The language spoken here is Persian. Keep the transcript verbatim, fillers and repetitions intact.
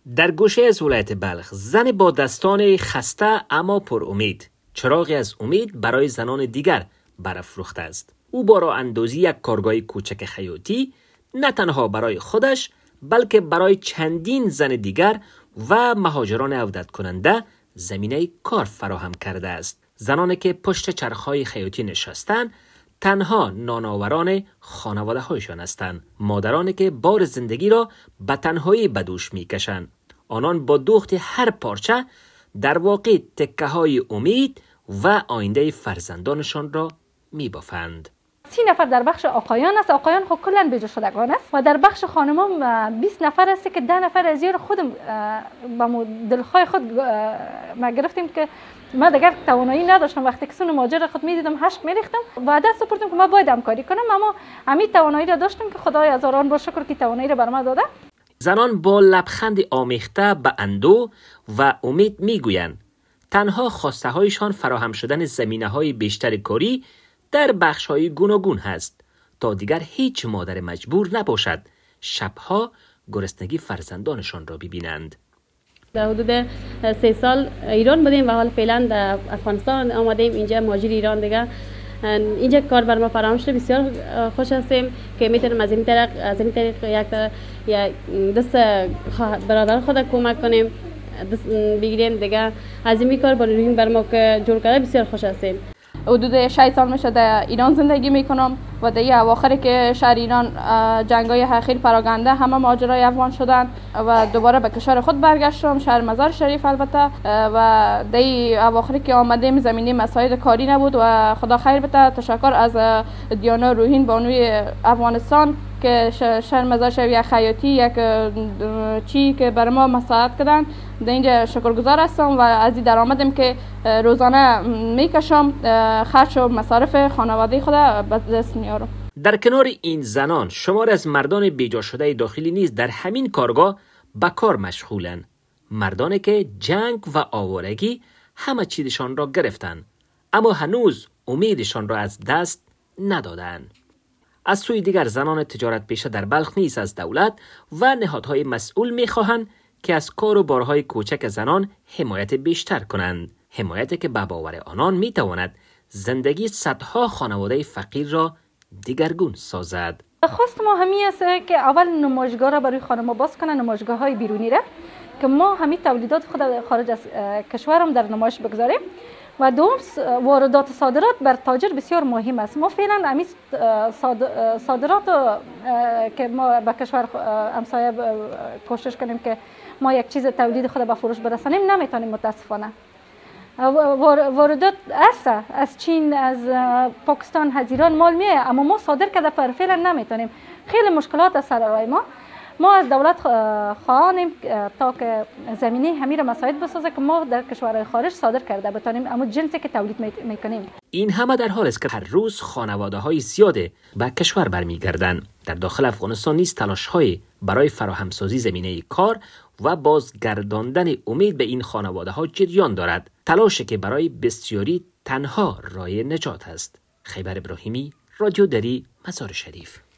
در گوشه از ولایت بلخ زن با دستان خسته اما پر امید چراغی از امید برای زنان دیگر برافروخته است. او با راه اندازی یک کارگاه کوچک خیاطی نه تنها برای خودش بلکه برای چندین زن دیگر و مهاجران عودت کننده زمینه کار فراهم کرده است. زنانی که پشت چرخهای خیاطی نشستند تنها نانآوران خانواده هایشان هستند. مادرانی که بار زندگی را به تنهایی به دوش می کشند. آنان با دوخت هر پارچه در واقع تکه های امید و آینده فرزندانشان را می بافند. سی نفر در بخش آقایان است. آقایان خود کلن بیجا شدگان است و در بخش خانمان بیست نفر است که ده نفر از یار خودم با دلخواه خود ما گرفتیم که ما دیگر توانایی نداشتم. وقتی که سون ماجر خود میدیدم هشت میریختم و دست سپردم که ما باید همکاری کنم، اما همین توانایی را داشتم که خدای هزاران بار شکر که توانایی را بر ما داده. زنان با لبخند آمیخته به اندوه و امید میگویند تنها خواسته هایشان فراهم شدن زمینه های بیشتر کاری در بخش های گوناگون هست تا دیگر هیچ مادر مجبور نباشد شبها گرسنگی فرزندانشان را ببینند. در حدود سه سال ایران بودیم و حال فعلا در افغانستان آمدیم. اینجا مهاجر ایران دیگه اینجا کار بر ما فراهم شده. بسیار خوش هستیم که میتونیم از این طریق از این طریق یک دست برادر خود کمک کنیم، دست بگیریم دیگه. از این کار برای بر ما که جور کرده بسیار خوش هستیم. حدود شش سال میشه در ایران زندگی میکنم و در اواخری که شهر ایران جنگای اخیر پراگنده همه مهاجرای افغان شدن و دوباره به کشور خود برگشتم، شهر مزار شریف البته. و در اواخری که آمدیم زمینه مساعد کاری نبود و خدا خیر بده. تشکر از دیانا روحین بانوی افغانستان که شهر مزار شریف خیاطی یک چی که برای ما مساعد کردن. در اینجا شکرگزار هستم و از این درآمدم که روزانه میکشم خرج و مصارف خانواده خود به دست میارم. در کنار این زنان شمار از مردان بیجا شده داخلی نیز در همین کارگاه به کار مشغولند. مردانی که جنگ و آوارگی همه چیزشان را گرفتند اما هنوز امیدشان را از دست ندادند. از سوی دیگر زنان تجارت پیشه در بلخ نیز از دولت و نهادهای مسئول میخواهند که از کار و بارهای کوچک زنان حمایت بیشتر کنند. حمایتی که به باور آنان میتواند زندگی صدها خانواده فقیر را دیگرگون سازد. خواست ما همین است که اول نمایشگاه را برای خانم باز کنن، نمایشگاه های بیرونی را که ما همین تولیدات خود خارج از کشورم در نمایش بگذاریم. و دوم واردات صادرات بر تاجر بسیار مهم است. ما فعلا همین صادرات که ما به کشور همسایه کوشش کنیم که ما یک چیز تولید خود به فروش برسانیم نمیتونیم متاسفانه. واردات است از چین، از پاکستان، از ایران مال میه اما ما صادر کرده پر فعلا نمیتونیم. خیلی مشکلات از سر راه ما. ما از دولت خواهانیم تا که زمینه همین را مساعد بسازه که ما در کشورهای خارج صادر کرده بتانیم اما جنسی که تولید میکنیم. این همه در حال است که هر روز خانواده های زیاده به کشور برمیگردند. در داخل افغانستان نیز تلاش های برای فراهمسازی زمینه کار و بازگرداندن امید به این خانواده ها جریان دارد. تلاشی که برای بسیاری تنها راه نجات است. خیبر ابراهیمی، رادیو دری، مزار شریف.